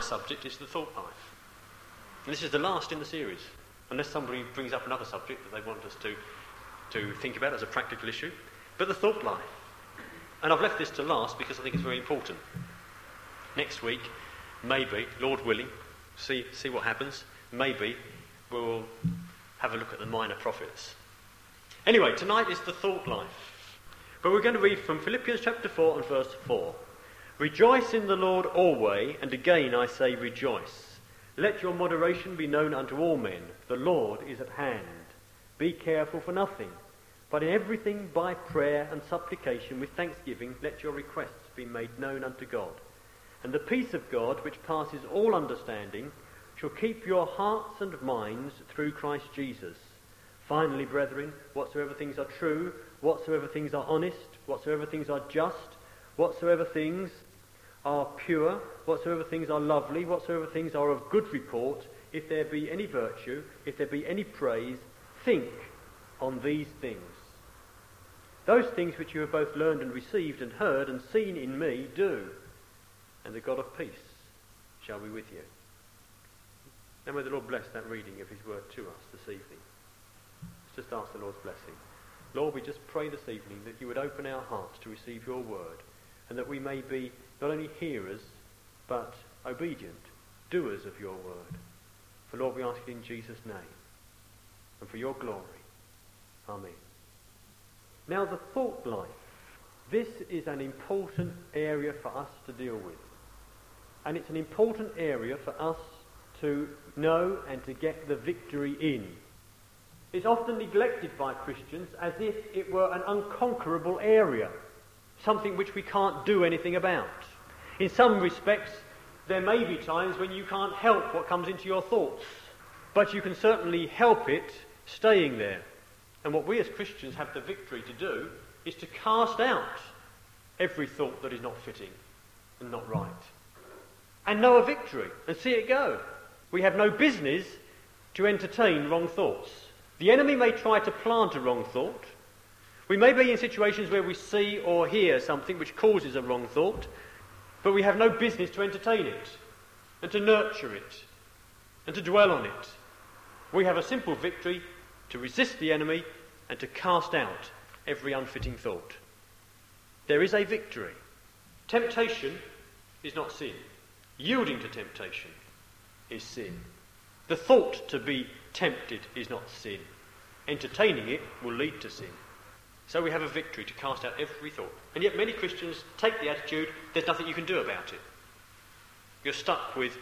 tonight's subject is the thought life. And this is the last in the series, unless somebody brings up another subject that they want us to think about as a practical issue. But the thought life. And I've left this to last because I think it's very important. Next week, maybe, Lord willing, see what happens, maybe we'll have a look at the minor prophets. Anyway, tonight is the thought life. But we're going to read from Philippians chapter 4 and verse 4. Rejoice in the Lord always, and again I say rejoice. Let your moderation be known unto all men. The Lord is at hand. Be careful for nothing, but in everything by prayer and supplication with thanksgiving let your requests be made known unto God. And the peace of God, which passes all understanding, shall keep your hearts and minds through Christ Jesus. Finally, brethren, whatsoever things are true, whatsoever things are honest, whatsoever things are just, whatsoever things are pure, whatsoever things are lovely, whatsoever things are of good report, if there be any virtue, if there be any praise, think on these things. Those things which you have both learned and received and heard and seen in me, do, and the God of peace shall be with you. Now may the Lord bless that reading of his word to us this evening. Let's just ask the Lord's blessing. Lord, we just pray this evening that you would open our hearts to receive your word, and that we may be not only hearers, but obedient, doers of your word. For Lord, we ask it in Jesus' name, and for your glory. Amen. Now the thought life. This is an important area for us to deal with. And it's an important area for us to know and to get the victory in. It's often neglected by Christians as if it were an unconquerable area, something which we can't do anything about. In some respects, there may be times when you can't help what comes into your thoughts, but you can certainly help it staying there. And what we as Christians have the victory to do is to cast out every thought that is not fitting and not right. And know a victory and see it go. We have no business to entertain wrong thoughts. The enemy may try to plant a wrong thought. We may be in situations where we see or hear something which causes a wrong thought, but we have no business to entertain it and to nurture it and to dwell on it. We have a simple victory to resist the enemy and to cast out every unfitting thought. There is a victory. Temptation is not sin. Yielding to temptation is sin. The thought to be tempted is not sin. Entertaining it will lead to sin. So we have a victory to cast out every thought. And yet many Christians take the attitude, there's nothing you can do about it. You're stuck with,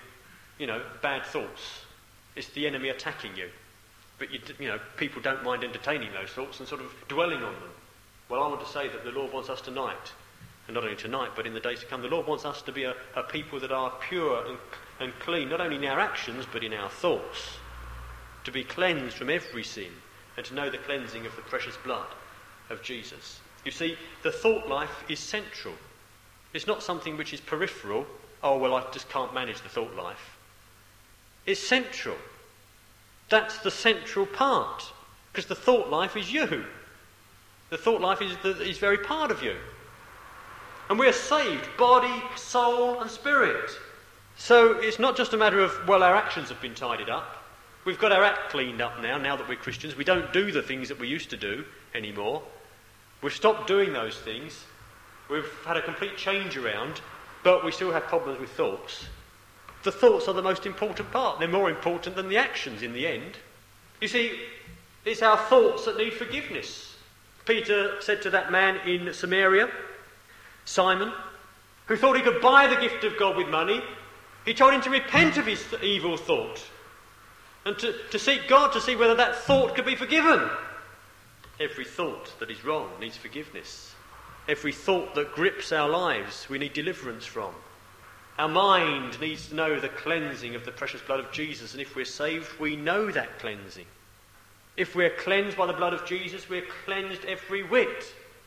bad thoughts. It's the enemy attacking you. But, people don't mind entertaining those thoughts and sort of dwelling on them. Well, I want to say that the Lord wants us tonight, and not only tonight, but in the days to come, the Lord wants us to be a people that are pure and clean, not only in our actions, but in our thoughts. To be cleansed from every sin, and to know the cleansing of the precious blood of Jesus. You see, the thought life is central. It's not something which is peripheral. Oh, well, I just can't manage the thought life. It's central. That's the central part. Because the thought life is you. The thought life is very part of you. And we are saved, body, soul and spirit. So it's not just a matter of, well, our actions have been tidied up. We've got our act cleaned up now that we're Christians. We don't do the things that we used to do anymore. We've stopped doing those things. We've had a complete change around, but we still have problems with thoughts. The thoughts are the most important part. They're more important than the actions in the end. You see, it's our thoughts that need forgiveness. Peter said to that man in Samaria, Simon, who thought he could buy the gift of God with money, he told him to repent of his evil thought and to seek God to see whether that thought could be forgiven. Every thought that is wrong needs forgiveness. Every thought that grips our lives we need deliverance from. Our mind needs to know the cleansing of the precious blood of Jesus, and if we're saved, we know that cleansing. If we're cleansed by the blood of Jesus, we're cleansed every whit.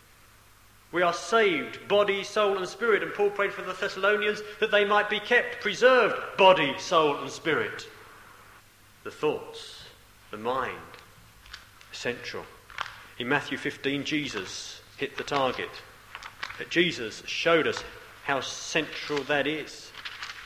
We are saved, body, soul and spirit, and Paul prayed for the Thessalonians that they might be kept, preserved, body, soul and spirit. The thoughts, the mind, central. In Matthew 15, Jesus hit the target. Jesus showed us how central that is.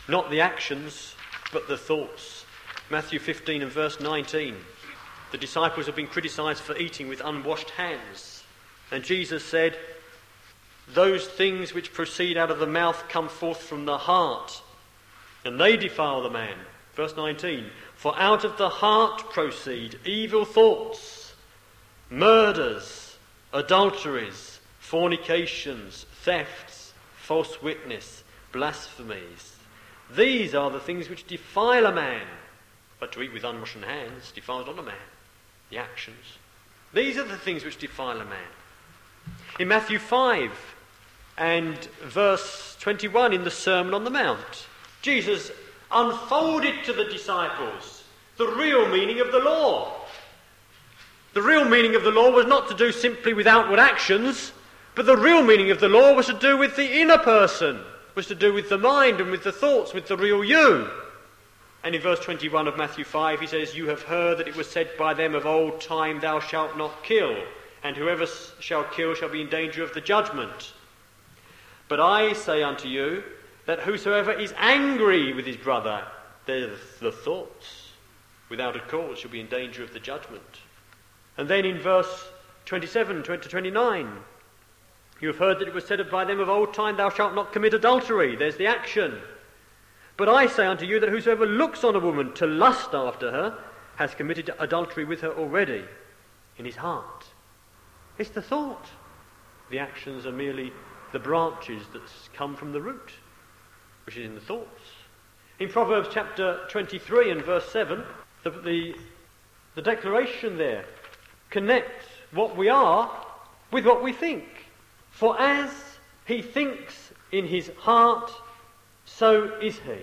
Not the actions, but the thoughts. Matthew 15 and verse 19. The disciples have been criticised for eating with unwashed hands. And Jesus said, "Those things which proceed out of the mouth come forth from the heart, and they defile the man." Verse 19. "For out of the heart proceed evil thoughts, murders, adulteries, fornications, thefts, false witness, blasphemies. These are the things which defile a man." But to eat with unwashed hands defiles not a man. The actions. These are the things which defile a man. In Matthew 5 and verse 21 in the Sermon on the Mount, Jesus unfolded to the disciples the real meaning of the law. The real meaning of the law was not to do simply with outward actions, but the real meaning of the law was to do with the inner person, was to do with the mind and with the thoughts, with the real you. And in verse 21 of Matthew 5 he says, "You have heard that it was said by them of old time, thou shalt not kill, and whoever shall kill shall be in danger of the judgment. But I say unto you, that whosoever is angry with his brother," there's the thoughts, "without a cause shall be in danger of the judgment." And then in verse 27 to 29, "You have heard that it was said by them of old time, thou shalt not commit adultery." There's the action. "But I say unto you that whosoever looks on a woman to lust after her has committed adultery with her already in his heart." It's the thought. The actions are merely the branches that come from the root, which is in the thoughts. In Proverbs chapter 23 and verse 7, the declaration there connects what we are with what we think. "For as he thinks in his heart, so is he."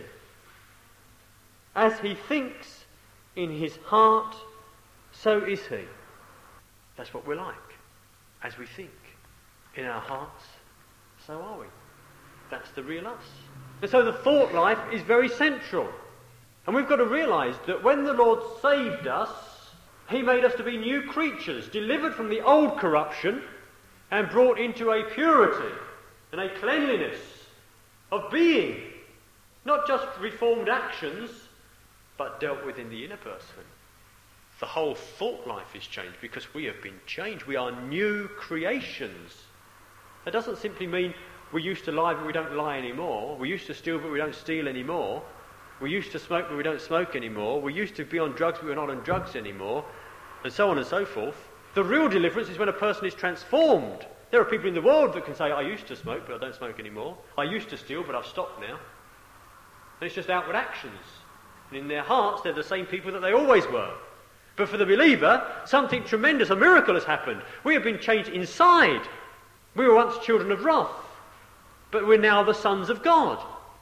As he thinks in his heart, so is he. That's what we're like. As we think in our hearts, so are we. That's the real us. And so the thought life is very central. And we've got to realise that when the Lord saved us, he made us to be new creatures, delivered from the old corruption and brought into a purity and a cleanliness of being. Not just reformed actions, but dealt with in the inner person. The whole thought life is changed because we have been changed. We are new creations. That doesn't simply mean we used to lie but we don't lie anymore. We used to steal but we don't steal anymore. We used to smoke but we don't smoke anymore. We used to be on drugs but we're not on drugs anymore. And so on and so forth. The real deliverance is when a person is transformed. There are people in the world that can say, "I used to smoke but I don't smoke anymore. I used to steal but I've stopped now." And it's just outward actions. And in their hearts they're the same people that they always were. But for the believer, something tremendous, a miracle has happened. We have been changed inside. We were once children of wrath, but we're now the sons of God.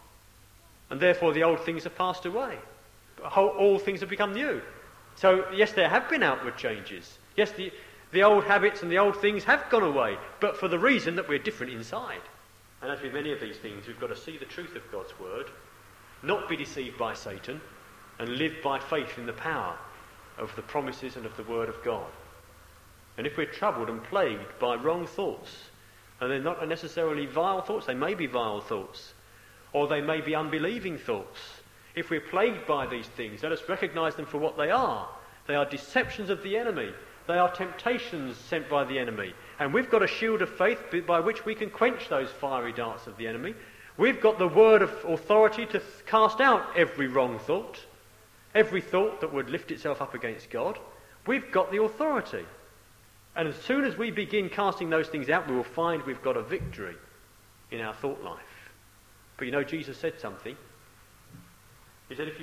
And therefore the old things have passed away. All things have become new. So yes, there have been outward changes. Yes, the old habits and the old things have gone away, but for the reason that we're different inside. And as with many of these things, we've got to see the truth of God's word, not be deceived by Satan, and live by faith in the power of the promises and of the word of God. And if we're troubled and plagued by wrong thoughts, and they're not necessarily vile thoughts, they may be vile thoughts, or they may be unbelieving thoughts. If we're plagued by these things, let us recognise them for what they are. They are deceptions of the enemy. They are temptations sent by the enemy. And we've got a shield of faith by which we can quench those fiery darts of the enemy. We've got the word of authority to cast out every wrong thought, every thought that would lift itself up against God. We've got the authority. And as soon as we begin casting those things out, we will find we've got a victory in our thought life. But you know, Jesus said something. He said, if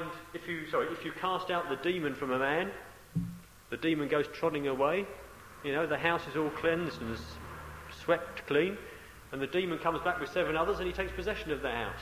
you cast out the demon from a man, the demon goes trotting away. You know, the house is all cleansed and swept clean, and the demon comes back with 7 others and he takes possession of the house.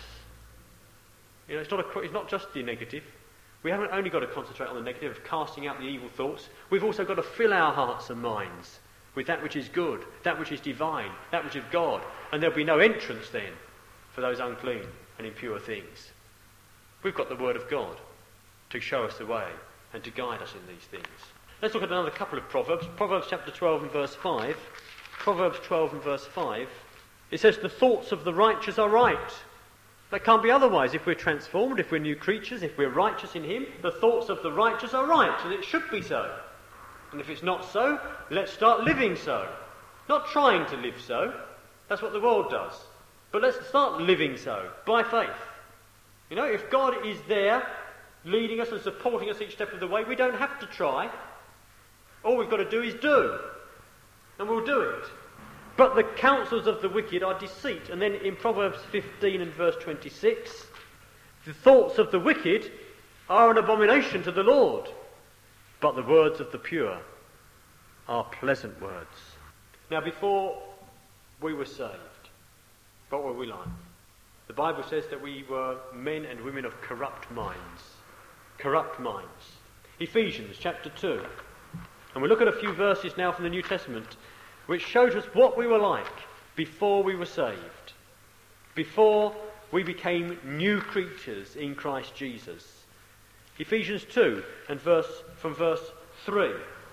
You know, it's not just the negative. We haven't only got to concentrate on the negative of casting out the evil thoughts. We've also got to fill our hearts and minds with that which is good, that which is divine, that which is God. And there'll be no entrance then for those unclean and impure things. We've got the word of God to show us the way and to guide us in these things. Let's look at another couple of Proverbs. Proverbs chapter 12 and verse 5. Proverbs 12 and verse 5. It says, the thoughts of the righteous are right, That can't be otherwise. If we're transformed, if we're new creatures, if we're righteous in him, the thoughts of the righteous are right, and it should be so. And if it's not so, let's start living so. Not trying to live so. That's what the world does. But let's start living so, by faith. You know, if God is there, leading us and supporting us each step of the way, we don't have to try. All we've got to do is do. And we'll do it. But the counsels of the wicked are deceit. And then in Proverbs 15 and verse 26, the thoughts of the wicked are an abomination to the Lord, but the words of the pure are pleasant words. Now, before we were saved, what were we like? The Bible says that we were men and women of corrupt minds. Corrupt minds. Ephesians chapter 2. And we'll look at a few verses now from the New Testament which shows us what we were like before we were saved, before we became new creatures in Christ Jesus. Ephesians 2 and from verse 3.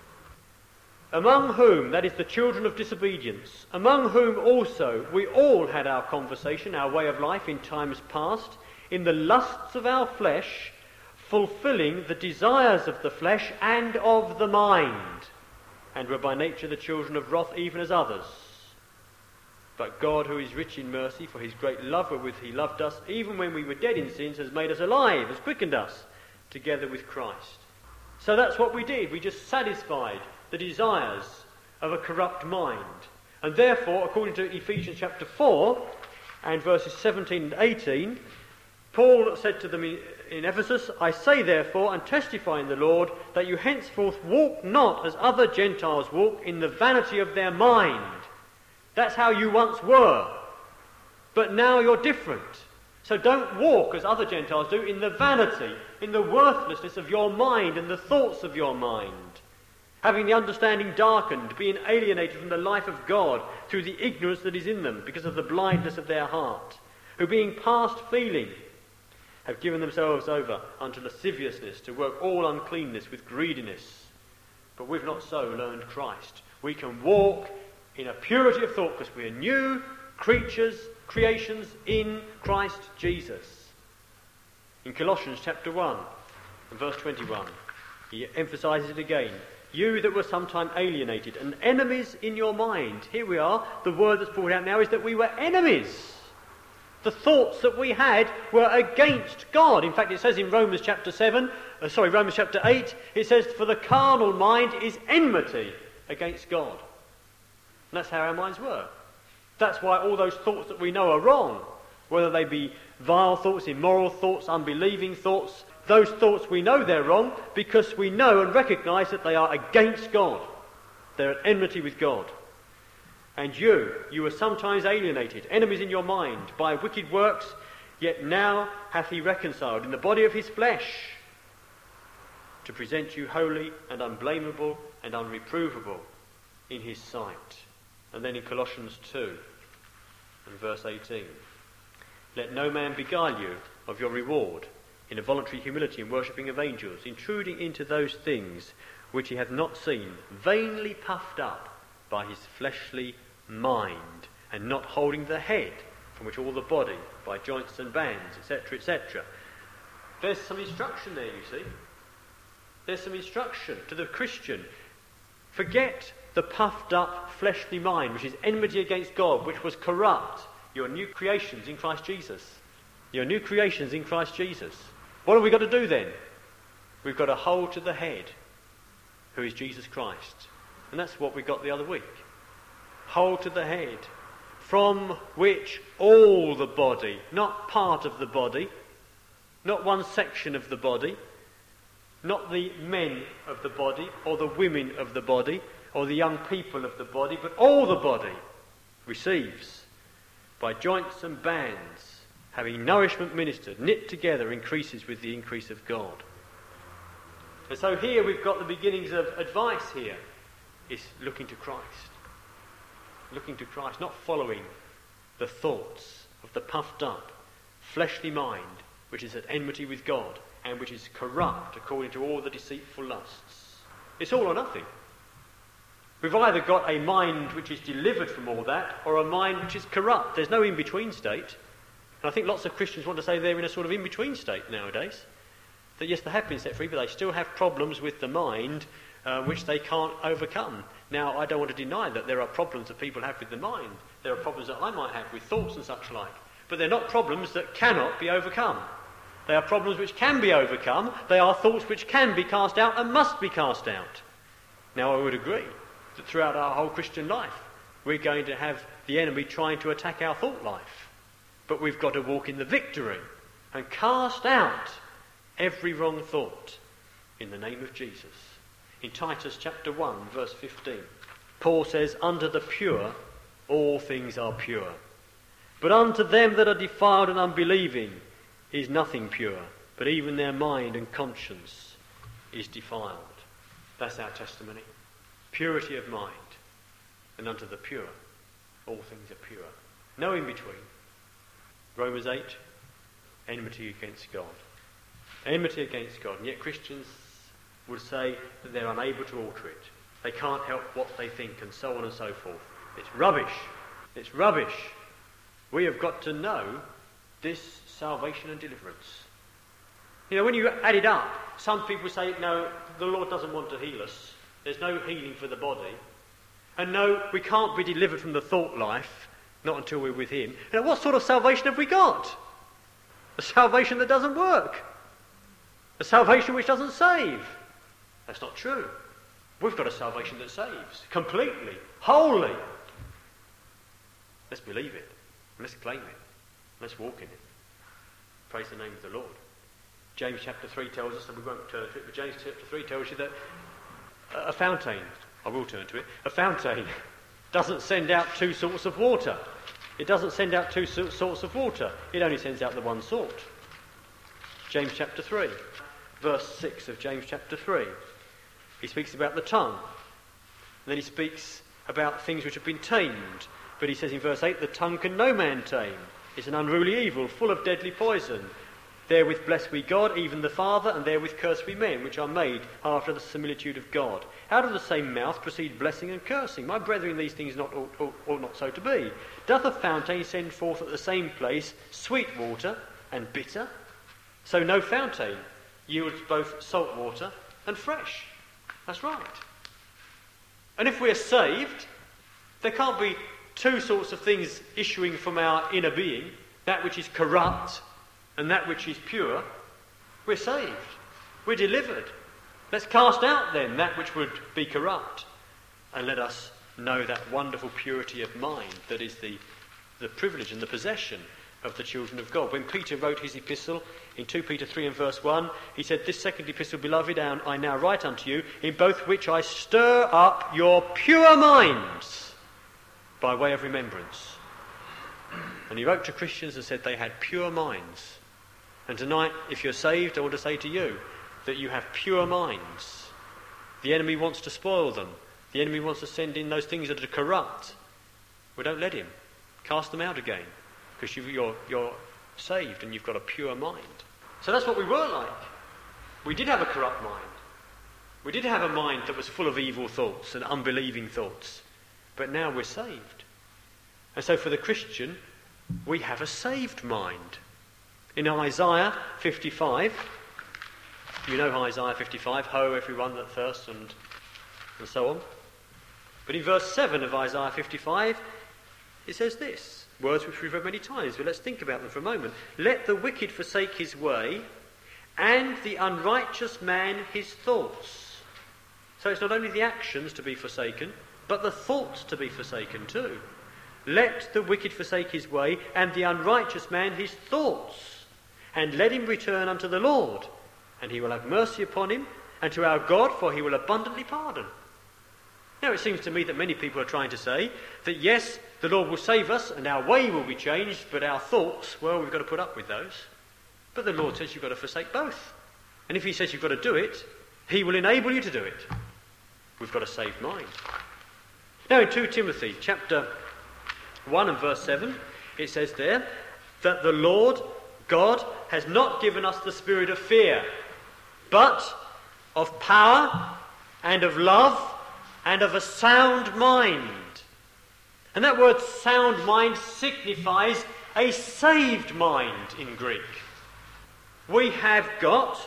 Among whom, that is the children of disobedience, among whom also we all had our conversation, our way of life in times past, in the lusts of our flesh, fulfilling the desires of the flesh and of the mind, and were by nature the children of wrath even as others. But God, who is rich in mercy, for his great love wherewith he loved us, even when we were dead in sins, has made us alive, has quickened us together with Christ. So that's what we did. We just satisfied the desires of a corrupt mind. And therefore, according to Ephesians chapter 4 and verses 17 and 18, Paul said to them in Ephesus, I say therefore and testify in the Lord that you henceforth walk not as other Gentiles walk in the vanity of their mind. That's how you once were. But now you're different. So don't walk as other Gentiles do in the vanity, in the worthlessness of your mind and the thoughts of your mind. Having the understanding darkened, being alienated from the life of God through the ignorance that is in them because of the blindness of their heart, who being past feeling have given themselves over unto lasciviousness to work all uncleanness with greediness. But we've not so learned Christ. We can walk in a purity of thought because we are new creatures, creations in Christ Jesus. In Colossians chapter 1 and verse 21, he emphasises it again. You that were sometime alienated and enemies in your mind. Here we are. The word that's brought out now is that we were enemies. The thoughts that we had were against God. In fact, it says in Romans chapter 8, it says, for the carnal mind is enmity against God. And that's how our minds were. That's why all those thoughts that we know are wrong, whether they be vile thoughts, immoral thoughts, unbelieving thoughts, those thoughts we know they're wrong because we know and recognise that they are against God. They're at enmity with God. And you were sometimes alienated, enemies in your mind, by wicked works, yet now hath he reconciled in the body of his flesh to present you holy and unblameable and unreprovable in his sight. And then in Colossians 2 and verse 18, let no man beguile you of your reward in a voluntary humility and worshipping of angels, intruding into those things which he hath not seen, vainly puffed up by his fleshly mind, and not holding the head, from which all the body, by joints and bands, etc., etc. There's some instruction there, you see. There's some instruction to the Christian. Forget the puffed up fleshly mind, which is enmity against God, which was corrupt. You're new creations in Christ Jesus. You're new creations in Christ Jesus. What have we got to do then? We've got to hold to the head, who is Jesus Christ. And that's what we got the other week. Hold to the head, from which all the body, not part of the body, not one section of the body, not the men of the body, or the women of the body, or the young people of the body, but all the body receives, by joints and bands, having nourishment ministered, knit together, increases with the increase of God. And so here we've got the beginnings of advice here, is looking to Christ. Looking to Christ, not following the thoughts of the puffed up, fleshly mind, which is at enmity with God, and which is corrupt according to all the deceitful lusts. It's all or nothing. We've either got a mind which is delivered from all that, or a mind which is corrupt. There's no in-between state. And I think lots of Christians want to say they're in a sort of in-between state nowadays. That yes, they have been set free, but they still have problems with the mind which they can't overcome. Now, I don't want to deny that there are problems that people have with the mind. There are problems that I might have with thoughts and such like. But they're not problems that cannot be overcome. They are problems which can be overcome. They are thoughts which can be cast out and must be cast out. Now, I would agree that throughout our whole Christian life, we're going to have the enemy trying to attack our thought life. But we've got to walk in the victory and cast out every wrong thought in the name of Jesus. In Titus chapter 1, verse 15, Paul says, "Unto the pure all things are pure. But unto them that are defiled and unbelieving is nothing pure, but even their mind and conscience is defiled." That's our testimony. Purity of mind. And unto the pure all things are pure. No in between. Romans 8, enmity against God. Enmity against God. And yet Christians would say that they're unable to alter it. They can't help what they think, and so on and so forth. It's rubbish. It's rubbish. We have got to know this salvation and deliverance. You know, when you add it up, some people say, no, the Lord doesn't want to heal us. There's no healing for the body. And no, we can't be delivered from the thought life, not until we're with him. Now, what sort of salvation have we got? A salvation that doesn't work. A salvation which doesn't save. That's not true. We've got a salvation that saves. Completely. Wholly. Let's believe it. Let's claim it. Let's walk in it. Praise the name of the Lord. James chapter 3 tells us, and we won't turn to it, but James chapter 3 tells you that a fountain, I will turn to it, a fountain doesn't send out two sorts of water. It doesn't send out two sorts of water. It only sends out the one sort. James chapter 3, verse 6 of James chapter 3. He speaks about the tongue. And then he speaks about things which have been tamed. But he says in verse 8, the tongue can no man tame. It's an unruly evil, full of deadly poison. Therewith bless we God, even the Father, and therewith curse we men, which are made after the similitude of God. Out of the same mouth proceed blessing and cursing. My brethren, these things ought not so to be. Doth a fountain send forth at the same place sweet water and bitter? So no fountain yields both salt water and fresh. That's right. And if we're saved, there can't be two sorts of things issuing from our inner being, that which is corrupt and that which is pure. We're saved. We're delivered. Let's cast out then that which would be corrupt, and let us know that wonderful purity of mind that is the privilege and the possession of the children of God. When Peter wrote his epistle in 2 Peter 3 and verse 1, he said, "This second epistle, beloved, I now write unto you, in both which I stir up your pure minds by way of remembrance." And he wrote to Christians and said they had pure minds. And tonight, if you're saved, I want to say to you that you have pure minds. The enemy wants to spoil them. The enemy wants to send in those things that are corrupt. Well, don't let him. Cast them out again, because you're saved and you've got a pure mind. So that's what we were like. We did have a corrupt mind. We did have a mind that was full of evil thoughts and unbelieving thoughts. But now we're saved. And so for the Christian, we have a saved mind. In Isaiah 55, you know Isaiah 55, "Ho, everyone that thirsts," and so on. But in verse 7 of Isaiah 55, it says this, words which we've read many times, but let's think about them for a moment. "Let the wicked forsake his way, and the unrighteous man his thoughts." So it's not only the actions to be forsaken, but the thoughts to be forsaken too. "Let the wicked forsake his way, and the unrighteous man his thoughts. And let him return unto the Lord, and he will have mercy upon him, and to our God, for he will abundantly pardon." Now it seems to me that many people are trying to say that yes, the Lord will save us, and our way will be changed, but our thoughts, well, we've got to put up with those. But the Lord says you've got to forsake both. And if he says you've got to do it, he will enable you to do it. We've got a saved mind. Now in 2 Timothy chapter 1 and verse 7, it says there that the Lord God has not given us the spirit of fear, but of power and of love and of a sound mind. And that word sound mind signifies a saved mind in Greek. We have got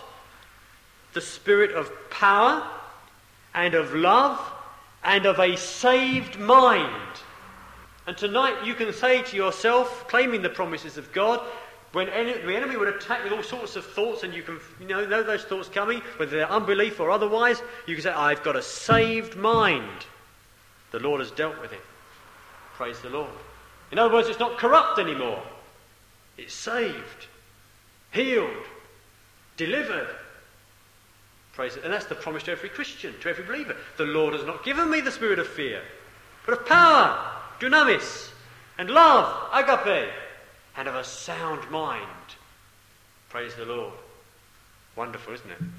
the spirit of power and of love and of a saved mind. And tonight you can say to yourself, claiming the promises of God, when the enemy would attack with all sorts of thoughts, and you can know those thoughts coming, whether they're unbelief or otherwise, you can say, I've got a saved mind. The Lord has dealt with it. Praise the Lord. In other words, it's not corrupt anymore. It's saved, healed, delivered. Praise it. And that's the promise to every Christian, to every believer. The Lord has not given me the spirit of fear, but of power, dunamis, and love, agape, and of a sound mind. Praise the Lord. Wonderful, isn't it?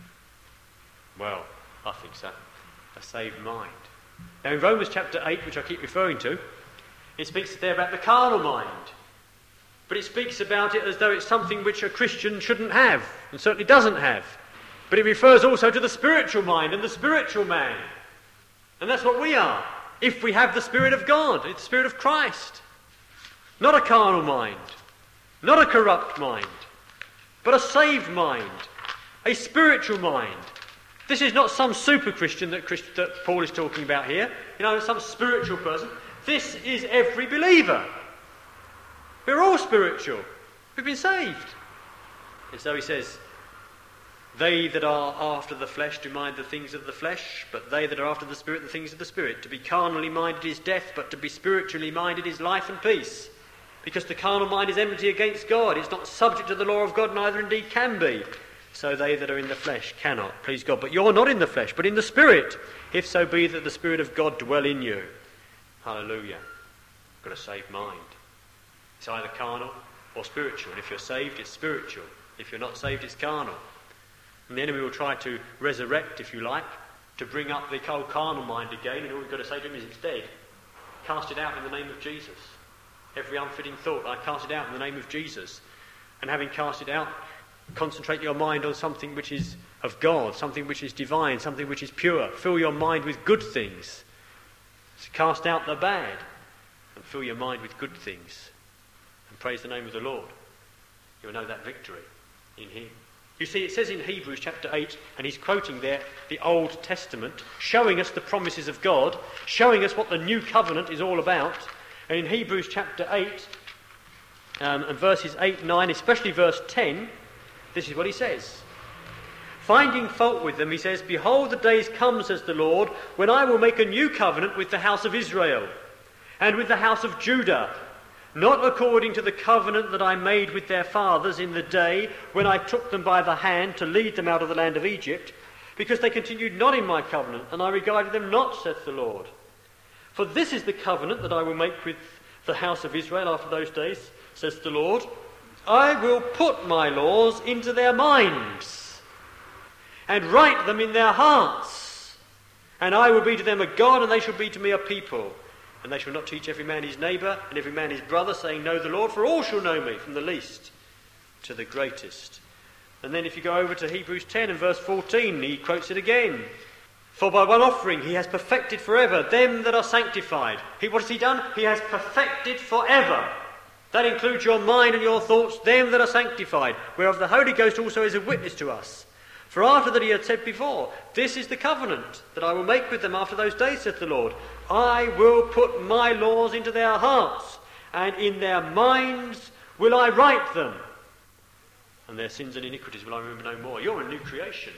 Well, I think so. A saved mind. Now in Romans chapter 8, which I keep referring to, it speaks there about the carnal mind. But it speaks about it as though it's something which a Christian shouldn't have, and certainly doesn't have. But it refers also to the spiritual mind and the spiritual man. And that's what we are, if we have the Spirit of God. It's the Spirit of Christ. Not a carnal mind, not a corrupt mind, but a saved mind, a spiritual mind. This is not some super Christian that Paul is talking about here, some spiritual person. This is every believer. We're all spiritual. We've been saved. And so he says, they that are after the flesh do mind the things of the flesh, but they that are after the Spirit the things of the Spirit. To be carnally minded is death, but to be spiritually minded is life and peace. Because the carnal mind is enmity against God. It's not subject to the law of God, neither indeed can be. So they that are in the flesh cannot please God. But you're not in the flesh, but in the Spirit, if so be that the Spirit of God dwell in you. Hallelujah. Got a saved mind. It's either carnal or spiritual. And if you're saved, it's spiritual. If you're not saved, it's carnal. And the enemy will try to resurrect, if you like, to bring up the old carnal mind again, and all we've got to say to him is it's dead. Cast it out in the name of Jesus. Every unfitting thought, I cast it out in the name of Jesus. And having cast it out, concentrate your mind on something which is of God, something which is divine, something which is pure. Fill your mind with good things. So cast out the bad and fill your mind with good things. And praise the name of the Lord. You'll know that victory in him. You see, it says in Hebrews chapter 8, and he's quoting there the Old Testament, showing us the promises of God, showing us what the new covenant is all about. And in Hebrews chapter 8, and verses 8, 9, especially verse 10, this is what he says. Finding fault with them, he says, Behold, the days come, says the Lord, when I will make a new covenant with the house of Israel and with the house of Judah, not according to the covenant that I made with their fathers in the day when I took them by the hand to lead them out of the land of Egypt, because they continued not in my covenant, and I regarded them not, saith the Lord. For this is the covenant that I will make with the house of Israel after those days, says the Lord. I will put my laws into their minds and write them in their hearts. And I will be to them a God, and they shall be to me a people. And they shall not teach every man his neighbour and every man his brother, saying, Know the Lord, for all shall know me, from the least to the greatest. And then if you go over to Hebrews 10 and verse 14, he quotes it again. For by one offering he has perfected forever them that are sanctified. What has he done? He has perfected forever. That includes your mind and your thoughts, them that are sanctified, whereof the Holy Ghost also is a witness to us. For after that he had said before, This is the covenant that I will make with them after those days, saith the Lord. I will put my laws into their hearts, and in their minds will I write them. And their sins and iniquities will I remember no more. You're a new creation.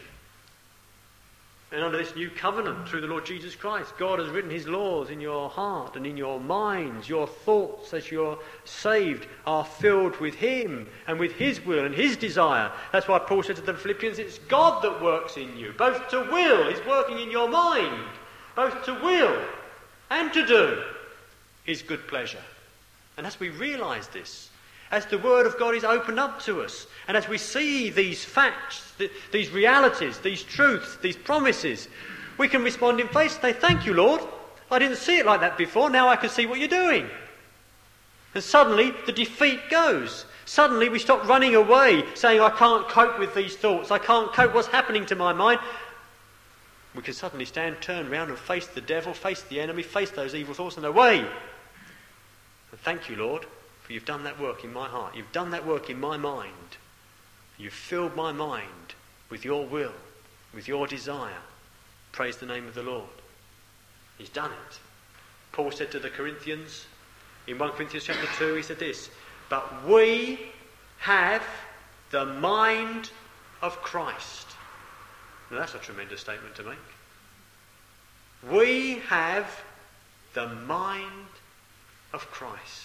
And under this new covenant through the Lord Jesus Christ, God has written his laws in your heart and in your minds. Your thoughts as you're saved are filled with him and with his will and his desire. That's why Paul said to the Philippians, it's God that works in you, both to will, he's working in your mind, both to will and to do his good pleasure. And as we realise this, as the Word of God is opened up to us, and as we see these facts, these realities, these truths, these promises, we can respond in faith and say, Thank you, Lord. I didn't see it like that before. Now I can see what you're doing. And suddenly the defeat goes. Suddenly we stop running away, saying, I can't cope with these thoughts. I can't cope with what's happening to my mind. We can suddenly turn around and face the devil, face the enemy, face those evil thoughts and away. And thank you, Lord, for for you've done that work in my heart. You've done that work in my mind. You've filled my mind with your will, with your desire. Praise the name of the Lord. He's done it. Paul said to the Corinthians, in 1 Corinthians chapter 2, he said this, but we have the mind of Christ. Now that's a tremendous statement to make. We have the mind of Christ.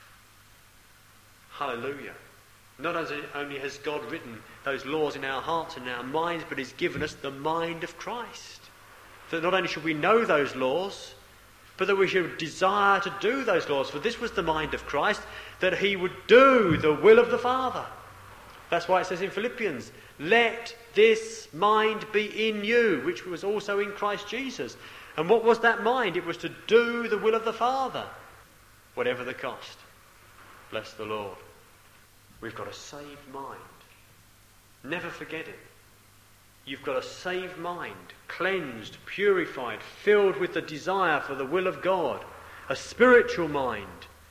Hallelujah. Not only has God written those laws in our hearts and in our minds, but he's given us the mind of Christ. So not only should we know those laws, but that we should desire to do those laws. For this was the mind of Christ, that he would do the will of the Father. That's why it says in Philippians, let this mind be in you, which was also in Christ Jesus. And what was that mind? It was to do the will of the Father, whatever the cost. Bless the Lord. We've got a saved mind. Never forget it. You've got a saved mind, cleansed, purified, filled with the desire for the will of God, a spiritual mind.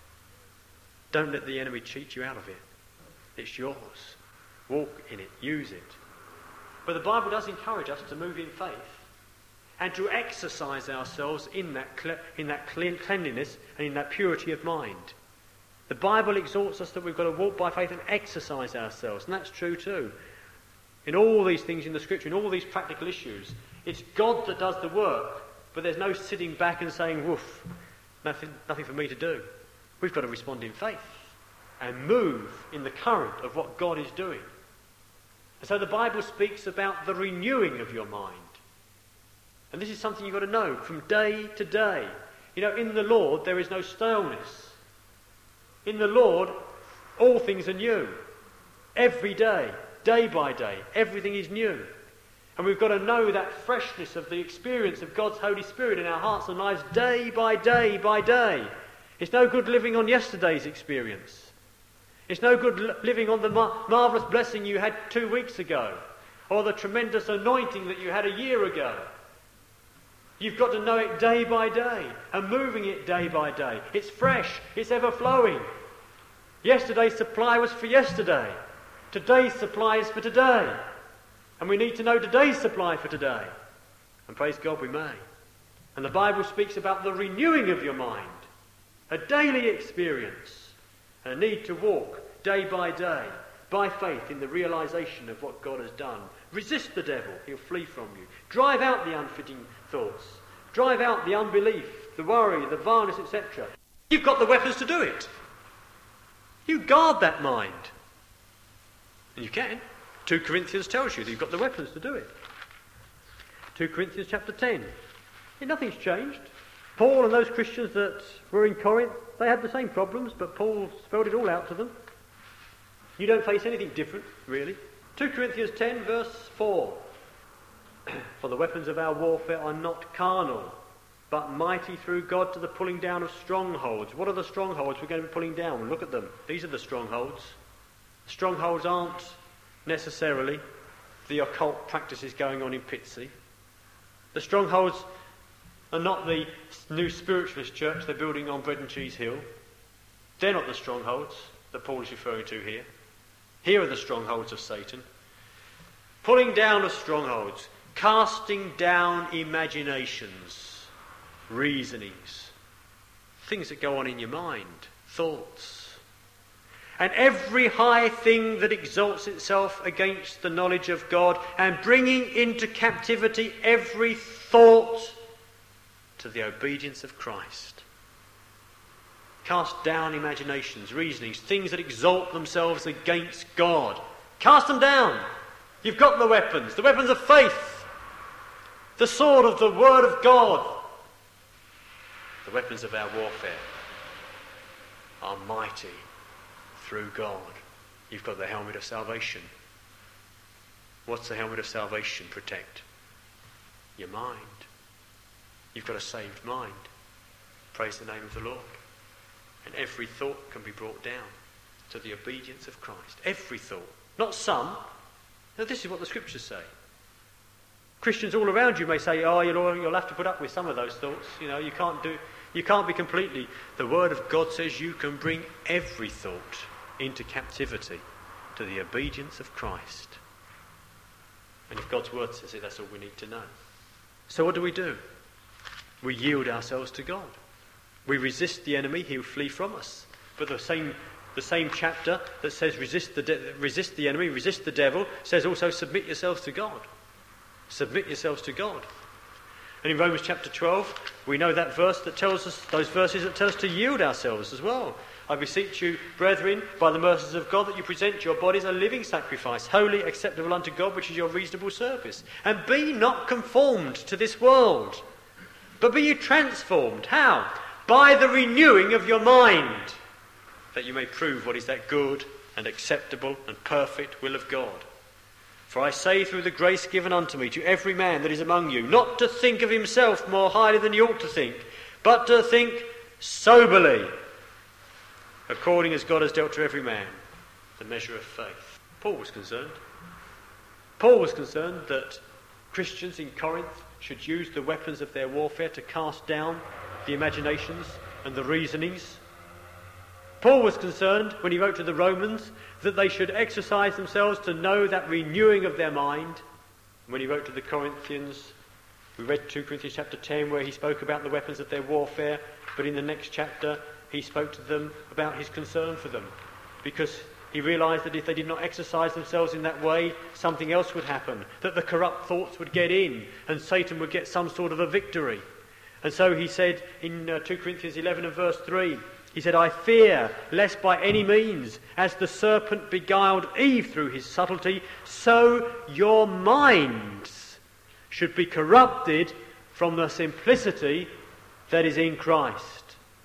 Don't let the enemy cheat you out of it. It's yours. Walk in it, use it. But the Bible does encourage us to move in faith and to exercise ourselves in that cleanliness and in that purity of mind. The Bible exhorts us that we've got to walk by faith and exercise ourselves, and that's true too. In all these things in the Scripture, in all these practical issues, it's God that does the work, but there's no sitting back and saying, woof, nothing for me to do. We've got to respond in faith and move in the current of what God is doing. And so the Bible speaks about the renewing of your mind. And this is something you've got to know from day to day. You know, in the Lord there is no staleness. In the Lord, all things are new. Every day, day by day, everything is new. And we've got to know that freshness of the experience of God's Holy Spirit in our hearts and lives day by day by day. It's no good living on yesterday's experience. It's no good living on the marvellous blessing you had 2 weeks ago, or the tremendous anointing that you had a year ago. You've got to know it day by day and moving it day by day. It's fresh, it's ever-flowing. Yesterday's supply was for yesterday. Today's supply is for today. And we need to know today's supply for today. And praise God we may. And the Bible speaks about the renewing of your mind, a daily experience, and a need to walk day by day by faith in the realization of what God has done. Resist the devil, he'll flee from you. Drive out the unfitting thoughts. Drive out the unbelief, the worry, the vileness, etc. You've got the weapons to do it. You guard that mind. And you can. 2 Corinthians tells you that you've got the weapons to do it. 2 Corinthians chapter 10. Yeah, nothing's changed. Paul and those Christians that were in Corinth, they had the same problems, but Paul spelled it all out to them. You don't face anything different, really. 2 Corinthians 10, verse 4. For the weapons of our warfare are not carnal, but mighty through God to the pulling down of strongholds. What are the strongholds we're going to be pulling down? Look at them. These are the strongholds. Strongholds aren't necessarily the occult practices going on in Pitsea. The strongholds are not the new spiritualist church they're building on Bread and Cheese Hill. They're not the strongholds that Paul is referring to here. Here are the strongholds of Satan. Pulling down of strongholds, casting down imaginations, reasonings, things that go on in your mind, thoughts, and every high thing that exalts itself against the knowledge of God, and bringing into captivity every thought to the obedience of Christ. Cast down imaginations, reasonings, things that exalt themselves against God. Cast them down. You've got the weapons of faith, the sword of the Word of God. The weapons of our warfare are mighty through God. You've got the helmet of salvation. What's the helmet of salvation protect? Your mind. You've got a saved mind. Praise the name of the Lord. And every thought can be brought down to the obedience of Christ. Every thought. Not some. No, this is what the Scriptures say. Christians all around you may say, oh, you'll have to put up with some of those thoughts. You know, you You can't be completely. The Word of God says you can bring every thought into captivity to the obedience of Christ. And if God's Word says it, that's all we need to know. So what do? We yield ourselves to God. We resist the enemy, he will flee from us. But the same chapter that says resist the enemy, resist the devil, says also submit yourselves to God. Submit yourselves to God. And in Romans chapter 12, we know that verse that tells us, those verses that tell us to yield ourselves as well. I beseech you, brethren, by the mercies of God, that you present your bodies a living sacrifice, holy, acceptable unto God, which is your reasonable service. And be not conformed to this world, but be you transformed. How? By the renewing of your mind, that you may prove what is that good and acceptable and perfect will of God. For I say through the grace given unto me to every man that is among you, not to think of himself more highly than he ought to think, but to think soberly, according as God has dealt to every man the measure of faith. Paul was concerned. Paul was concerned that Christians in Corinth should use the weapons of their warfare to cast down the imaginations and the reasonings. Paul was concerned, when he wrote to the Romans, that they should exercise themselves to know that renewing of their mind. When he wrote to the Corinthians, we read 2 Corinthians chapter 10, where he spoke about the weapons of their warfare, but in the next chapter he spoke to them about his concern for them, because he realised that if they did not exercise themselves in that way, something else would happen, that the corrupt thoughts would get in and Satan would get some sort of a victory. And so he said in 2 Corinthians 11 and verse 3, he said, I fear lest by any means, as the serpent beguiled Eve through his subtlety, so your minds should be corrupted from the simplicity that is in Christ.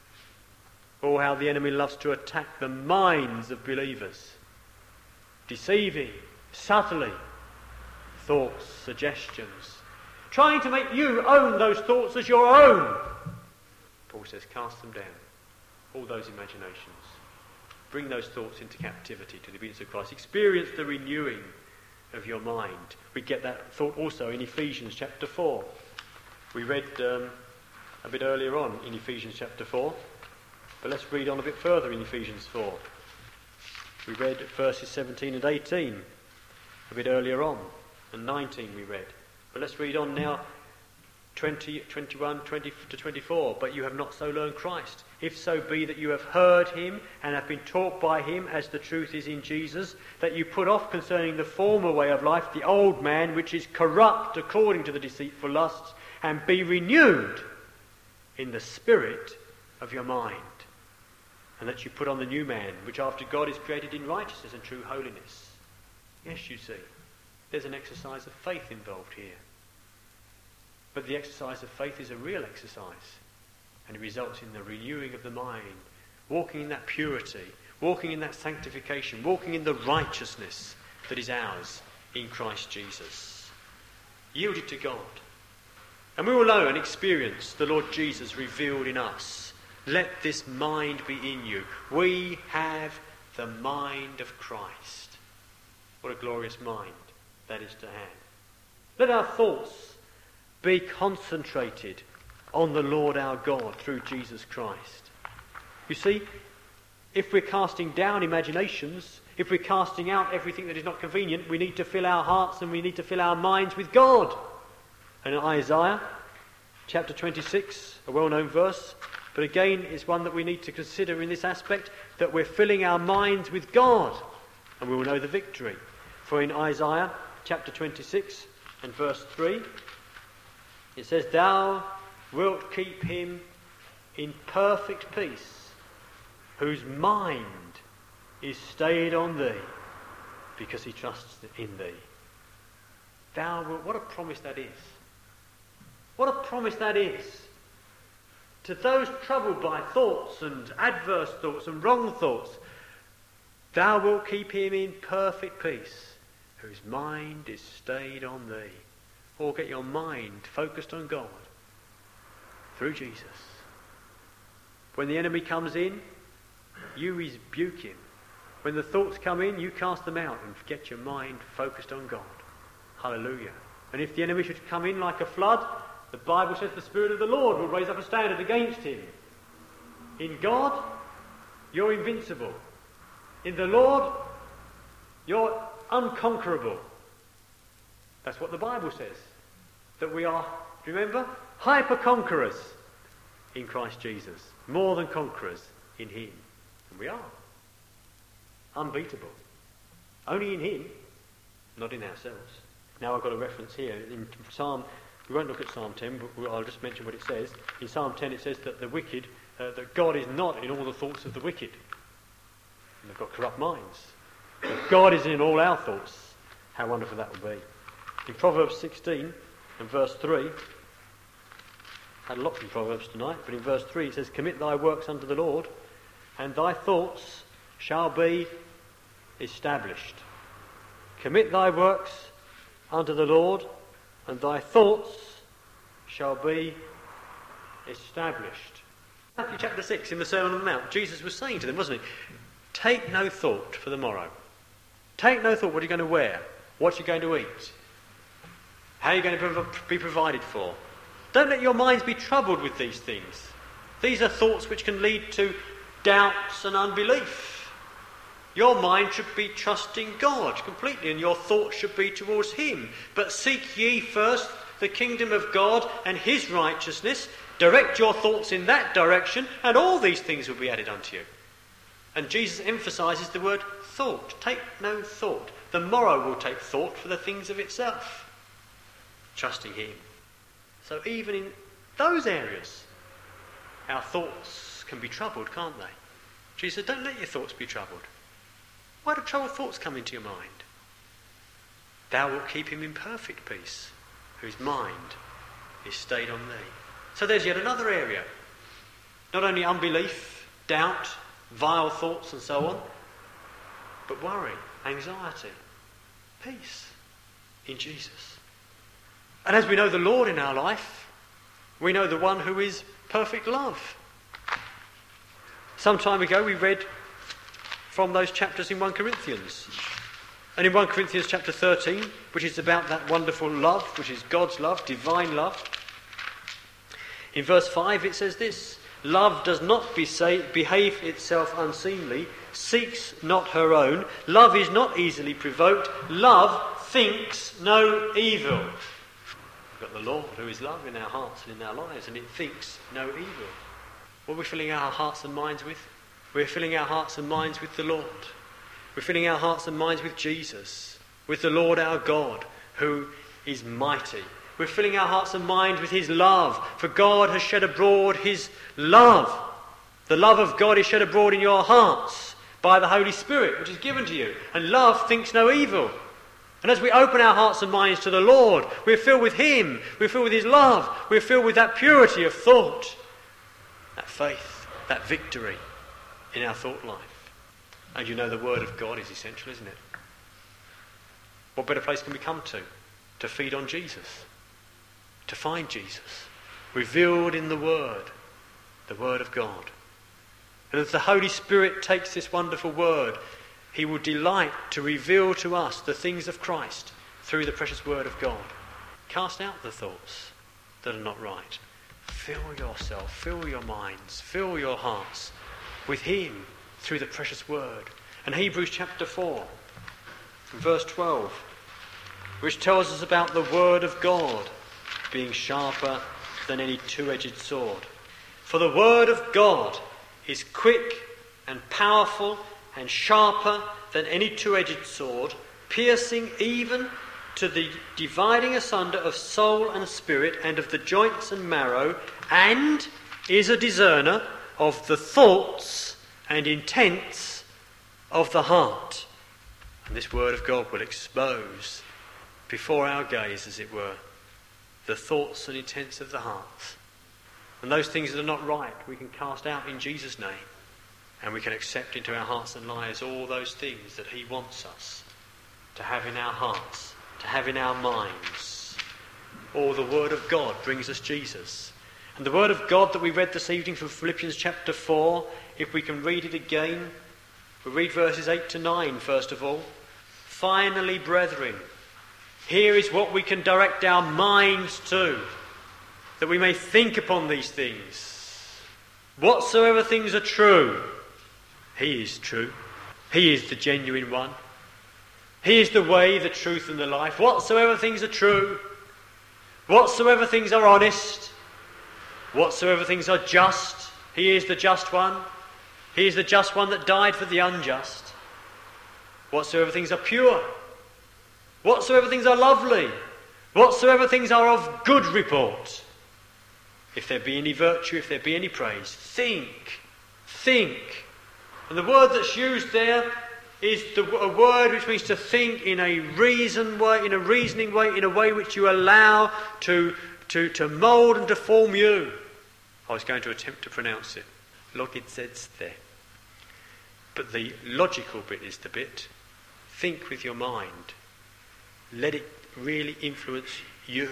Oh, how the enemy loves to attack the minds of believers. Deceiving, subtly, thoughts, suggestions, trying to make you own those thoughts as your own. Paul says, cast them down. All those imaginations. Bring those thoughts into captivity to the obedience of Christ. Experience the renewing of your mind. We get that thought also in Ephesians chapter 4. We read a bit earlier on in Ephesians chapter 4. But let's read on a bit further in Ephesians 4. We read verses 17 and 18 a bit earlier on. And 19 we read. But let's read on now 20, 21, 20 to 24. But you have not so learned Christ. If so be that you have heard him and have been taught by him, as the truth is in Jesus, that you put off concerning the former way of life the old man which is corrupt according to the deceitful lusts, and be renewed in the spirit of your mind. And that you put on the new man, which after God is created in righteousness and true holiness. Yes, you see, there's an exercise of faith involved here. But the exercise of faith is a real exercise. And it results in the renewing of the mind, walking in that purity, walking in that sanctification, walking in the righteousness that is ours in Christ Jesus. Yielded to God. And we will know and experience the Lord Jesus revealed in us. Let this mind be in you. We have the mind of Christ. What a glorious mind that is to have. Let our thoughts be concentrated on the Lord our God through Jesus Christ. You see, if we're casting down imaginations, if we're casting out everything that is not convenient, we need to fill our hearts and we need to fill our minds with God. And in Isaiah chapter 26, a well-known verse, but again it's one that we need to consider in this aspect, that we're filling our minds with God, and we will know the victory. For in Isaiah chapter 26 and verse 3, it says, Thou wilt keep him in perfect peace, whose mind is stayed on thee, because he trusts in thee. Thou wilt, what a promise that is. What a promise that is. To those troubled by thoughts and adverse thoughts and wrong thoughts, thou wilt keep him in perfect peace, whose mind is stayed on thee. Or get your mind focused on God through Jesus. When the enemy comes in, you rebuke him. When the thoughts come in, you cast them out and get your mind focused on God. Hallelujah. And if the enemy should come in like a flood, the Bible says the Spirit of the Lord will raise up a standard against him. In God, you're invincible. In the Lord, you're unconquerable. That's what the Bible says. That we are, remember, hyper-conquerors in Christ Jesus. More than conquerors in him. And we are. Unbeatable. Only in him, not in ourselves. Now I've got a reference here in Psalm. We won't look at Psalm 10, but I'll just mention what it says. In Psalm 10 it says that the wicked, that God is not in all the thoughts of the wicked. And they've got corrupt minds. But God is in all our thoughts. How wonderful that would be. In Proverbs 16 and verse 3, had a lot from Proverbs tonight, but in verse 3 it says, "Commit thy works unto the Lord, and thy thoughts shall be established." Commit thy works unto the Lord, and thy thoughts shall be established. Matthew chapter 6, in the Sermon on the Mount, Jesus was saying to them, wasn't he? Take no thought for the morrow. Take no thought what you're going to wear, what you're going to eat, how you're going to be provided for. Don't let your minds be troubled with these things. These are thoughts which can lead to doubts and unbelief. Your mind should be trusting God completely, and your thoughts should be towards him. But seek ye first the kingdom of God and his righteousness. Direct your thoughts in that direction, and all these things will be added unto you. And Jesus emphasises the word thought. Take no thought. The morrow will take thought for the things of itself. Trusting him. So even in those areas, our thoughts can be troubled, can't they? Jesus said, don't let your thoughts be troubled. Why do troubled thoughts come into your mind? Thou wilt keep him in perfect peace, whose mind is stayed on thee. So there's yet another area. Not only unbelief, doubt, vile thoughts and so on, but worry, anxiety, peace in Jesus. And as we know the Lord in our life, we know the one who is perfect love. Some time ago we read from those chapters in 1 Corinthians. And in 1 Corinthians chapter 13, which is about that wonderful love, which is God's love, divine love. In verse 5 it says this, "Love does not behave itself unseemly, seeks not her own. Love is not easily provoked. Love thinks no evil." We've got the Lord who is love in our hearts and in our lives, and it thinks no evil. What are we filling our hearts and minds with? We're filling our hearts and minds with the Lord. We're filling our hearts and minds with Jesus, with the Lord our God, who is mighty. We're filling our hearts and minds with his love, for God has shed abroad his love. The love of God is shed abroad in your hearts by the Holy Spirit, which is given to you. And love thinks no evil. And as we open our hearts and minds to the Lord, we're filled with him, we're filled with his love, we're filled with that purity of thought, that faith, that victory in our thought life. And you know the Word of God is essential, isn't it? What better place can we come to feed on Jesus, to find Jesus, revealed in the Word of God. And as the Holy Spirit takes this wonderful Word, he will delight to reveal to us the things of Christ through the precious Word of God. Cast out the thoughts that are not right. Fill yourself, fill your minds, fill your hearts with him through the precious Word. And Hebrews chapter 4, verse 12, which tells us about the Word of God being sharper than any two-edged sword. For the Word of God is quick and powerful and sharper than any two-edged sword, piercing even to the dividing asunder of soul and spirit, and of the joints and marrow, and is a discerner of the thoughts and intents of the heart. And this Word of God will expose before our gaze, as it were, the thoughts and intents of the heart. And those things that are not right, we can cast out in Jesus' name. And we can accept into our hearts and lives all those things that he wants us to have in our hearts, to have in our minds. All the Word of God brings us Jesus. And the Word of God that we read this evening from Philippians chapter 4, if we can read it again, we'll read verses 8 to 9 first of all. "Finally, brethren, here is what we can direct our minds to, that we may think upon these things. Whatsoever things are true, he is true. He is the genuine one. He is the way, the truth and the life. Whatsoever things are true, whatsoever things are honest, whatsoever things are just, he is the just one. He is the just one that died for the unjust. Whatsoever things are pure, whatsoever things are lovely, whatsoever things are of good report, if there be any virtue, if there be any praise, think. And the word that's used there is a word which means to think in a reasoning way, in a way which you allow to mould and to form you. I was going to attempt to pronounce it. Logizedste. But the logical bit is the bit. Think with your mind. Let it really influence you.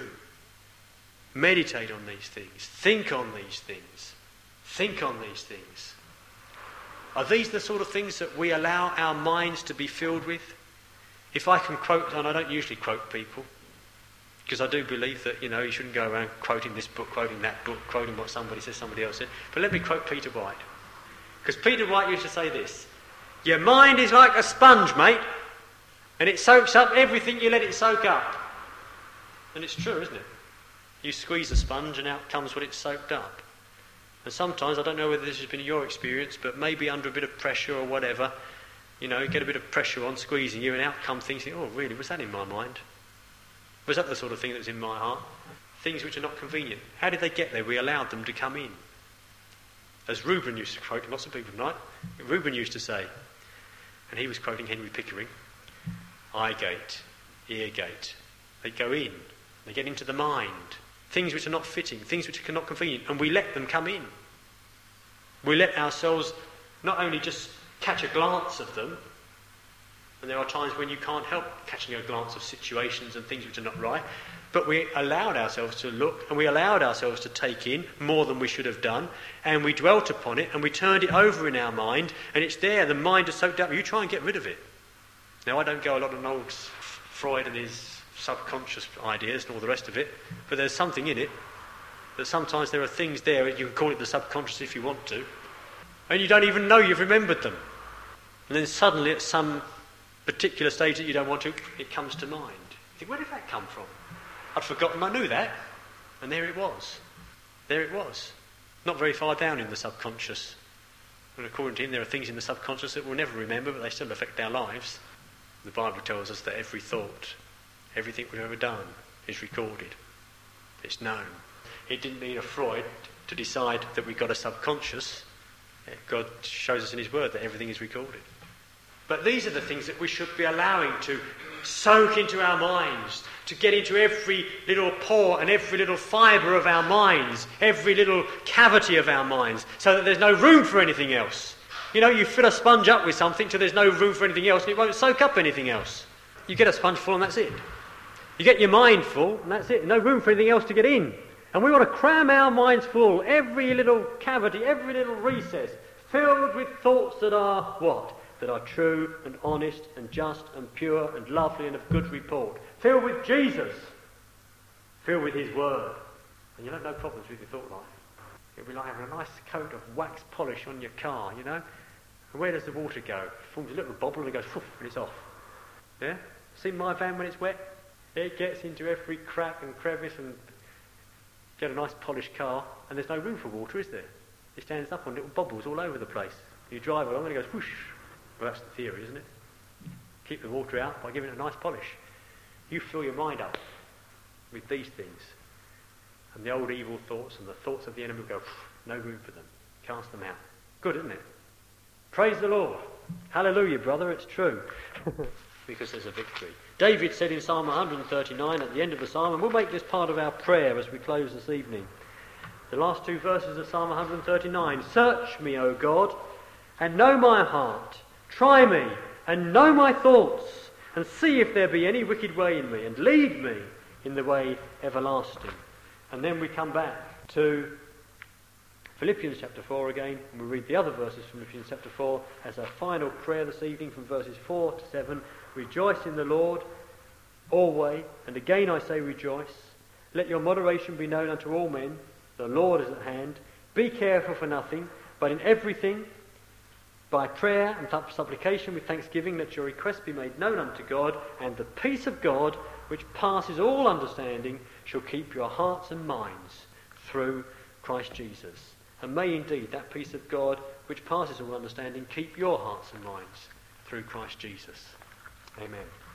Meditate on these things. Think on these things. Think on these things. Are these the sort of things that we allow our minds to be filled with? If I can quote, and I don't usually quote people, because I do believe that, you shouldn't go around quoting this book, quoting that book, quoting what somebody says somebody else said. But let me quote Peter White. Because Peter White used to say this: your mind is like a sponge, mate, and it soaks up everything you let it soak up. And it's true, isn't it? You squeeze a sponge and out comes what it's soaked up. And sometimes, I don't know whether this has been your experience, but maybe under a bit of pressure or whatever, you get a bit of pressure on squeezing you and out come things, you think, oh really, was that in my mind? Was that the sort of thing that was in my heart? Things which are not convenient. How did they get there? We allowed them to come in. As Reuben used to quote, lots of people tonight, Reuben used to say, and he was quoting Henry Pickering, eye gate, ear gate. They go in, they get into the mind. Things which are not fitting, things which are not convenient, and we let them come in. We let ourselves not only just catch a glance of them, and there are times when you can't help catching a glance of situations and things which are not right, but we allowed ourselves to look, and we allowed ourselves to take in more than we should have done, and we dwelt upon it, and we turned it over in our mind, and it's there, the mind is soaked up, you try and get rid of it. Now, I don't go a lot on old Freud and his subconscious ideas and all the rest of it, but there's something in it, that sometimes there are things there, you can call it the subconscious if you want to, and you don't even know you've remembered them. And then suddenly at some particular stage that you don't want to, it comes to mind. You think, where did that come from? I'd forgotten I knew that, and there it was. There it was. Not very far down in the subconscious. And according to him, there are things in the subconscious that we'll never remember, but they still affect our lives. The Bible tells us that every thought, everything we've ever done is recorded. It's known. It didn't need a Freud to decide that we've got a subconscious. God shows us in his word that everything is recorded. But these are the things that we should be allowing to soak into our minds, to get into every little pore and every little fibre of our minds, every little cavity of our minds, so that there's no room for anything else. You fill a sponge up with something till there's no room for anything else and it won't soak up anything else. You get a sponge full and that's it. You get your mind full and that's it. No room for anything else to get in. And we want to cram our minds full, every little cavity, every little recess, filled with thoughts that are what? That are true and honest and just and pure and lovely and of good report. Filled with Jesus. Filled with his word. And you'll have no problems with your thought life. It'll be like having a nice coat of wax polish on your car, And where does the water go? It forms a little bubble and it goes, poof, and it's off. Yeah? See my van when it's wet? It gets into every crack and crevice and get a nice polished car, and there's no room for water, is there? It stands up on little bubbles all over the place. You drive along and it goes whoosh. Well, that's the theory, isn't it? Keep the water out by giving it a nice polish. You fill your mind up with these things, and the old evil thoughts and the thoughts of the enemy go, no room for them. Cast them out. Good, isn't it? Praise the Lord. Hallelujah, brother, it's true. Because there's a victory. David said in Psalm 139 at the end of the psalm, and we'll make this part of our prayer as we close this evening. The last two verses of Psalm 139. Search me, O God, and know my heart. Try me, and know my thoughts, and see if there be any wicked way in me, and lead me in the way everlasting. And then we come back to Philippians chapter 4 again, and we read the other verses from Philippians chapter 4 as our final prayer this evening from verses 4 to 7. Rejoice in the Lord always, and again I say rejoice. Let your moderation be known unto all men. The Lord is at hand. Be careful for nothing, but in everything, by prayer and supplication with thanksgiving, let your requests be made known unto God, and the peace of God, which passes all understanding, shall keep your hearts and minds through Christ Jesus. And may indeed that peace of God, which passes all understanding, keep your hearts and minds through Christ Jesus. Amen.